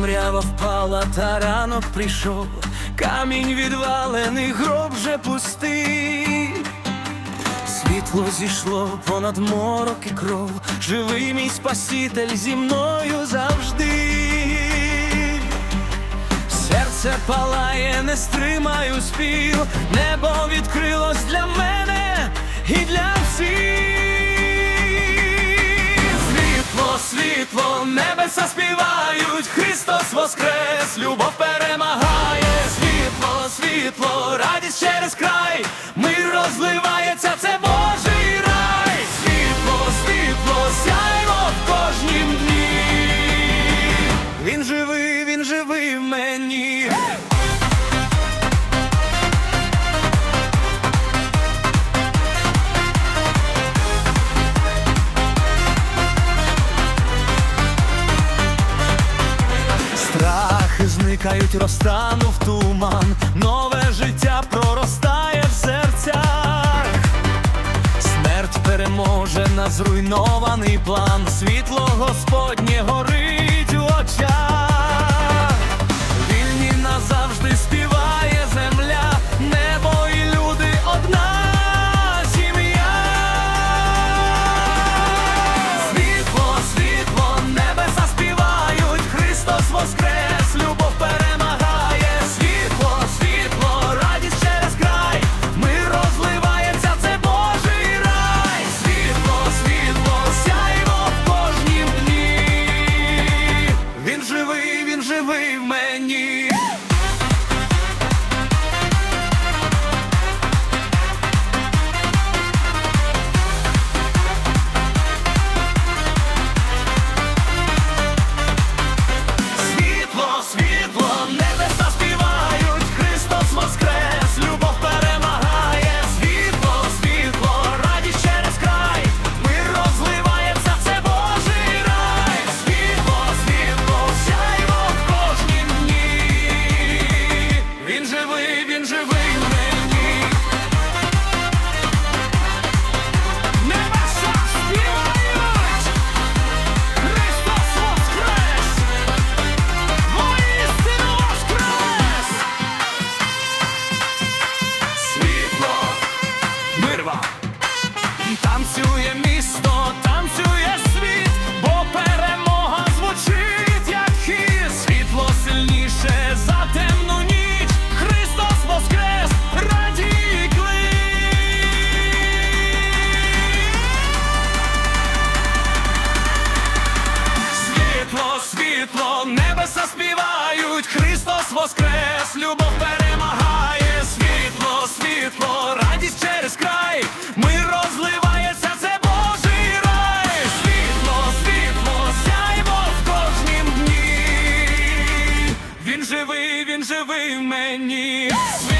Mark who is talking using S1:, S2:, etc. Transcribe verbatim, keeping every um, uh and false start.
S1: Темрява впала, та ранок прийшов, камінь відвалений, гроб вже пустий. Світло зійшло понад морок і кров, живий мій Спаситель зі мною завжди. Серце палає, не стримаю спів, небо відкрилось для мене і для всіх. Світло, світло, небеса співають, Христос воскрес, любов перемагає. Світло, світло, радість через край, мир розливається, це Божий рай. Світло, світло, сяйво в кожнім дні. Він живий, він живий в мені. Страхи зникають, розтану в туман, нове життя проростає в серцях. Смерть переможена, зруйнований план, світло Господнє горить у очах. Вільні назавжди співає земля, небо і люди одна сім'я. Світло, світло, небеса співають, Христос воскрес, любов перемагає. Світло, світло, радість через край, мир розливається, це Божий рай. Світло, світло, сяйво в кожнім дні. Він живий, він живий в мені. Світло, світло, небеса співають, Христос воскрес, любов перемагає. Світло, світло, радість через край, мир розливається, це Божий рай. Світло, світло, сяйво в кожнім дні. Він живий, він живий в мені. Небеса співають, Христос воскрес, воістину воскрес! Світло, мир вам! Танцює місто, танцює світ, бо перемога звучить, як хіт. Світло сильніше за темну ніч, Христос воскрес, радій клич. Світло, світло, небеса співають, Христос воскрес, любов перемагає. Світло, світло, радість через край, мир розливається, це Божий рай. Світло, світло, сяйво в кожнім дні. Він живий, він живий в мені.